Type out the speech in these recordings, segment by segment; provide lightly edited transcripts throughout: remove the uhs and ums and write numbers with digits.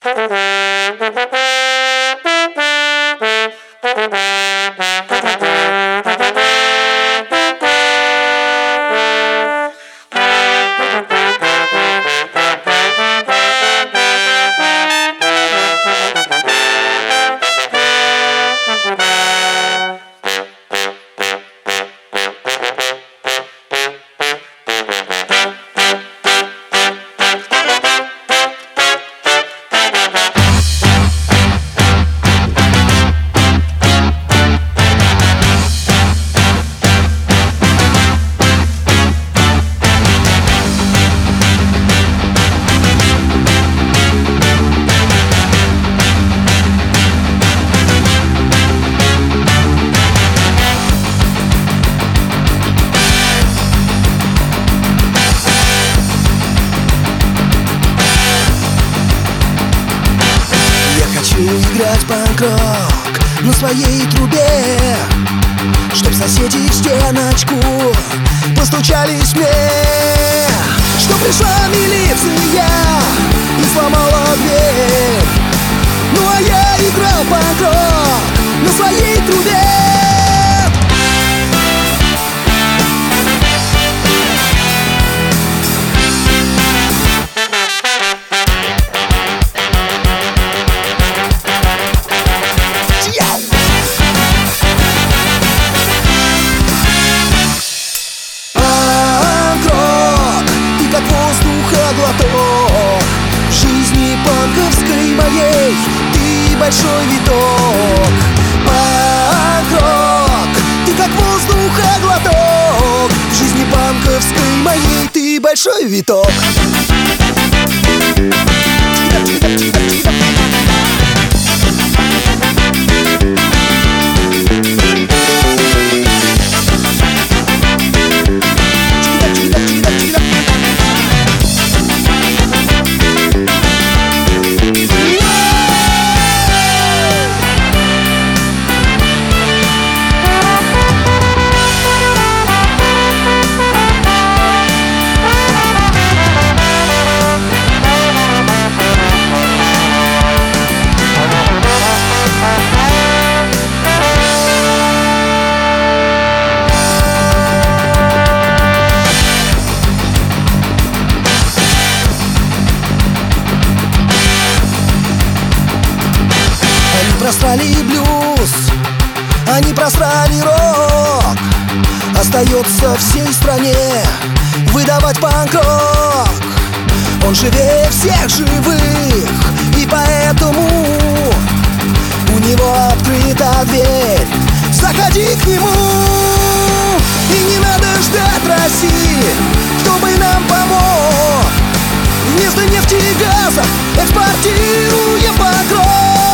Играть панк-рок на своей трубе, чтоб соседи в стеночку постучались мне, что пришла милиция и сломала дверь. Ну а я играл панк-рок на своей трубе. Глоток в жизни панковской моей, ты большой виток. Панк-рок, ты как воздуха глоток в жизни панковской моей, ты большой виток. Просрали блюз, они просрали рок. Остается всей стране выдавать панк-рок. Он живее всех живых, и поэтому у него открыта дверь. Заходи к нему, и не надо ждать России, чтобы нам помог. Вместо нефти и газа экспортируем панк-рок.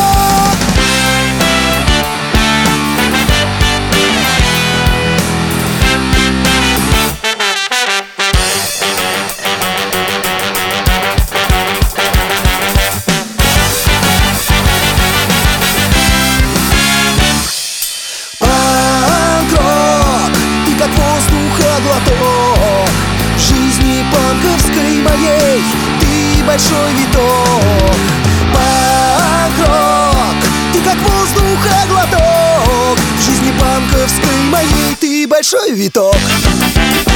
Глоток в жизни панковской моей, ты большой виток. Панк-рок, ты как воздуха глоток в жизни панковской моей, ты большой виток.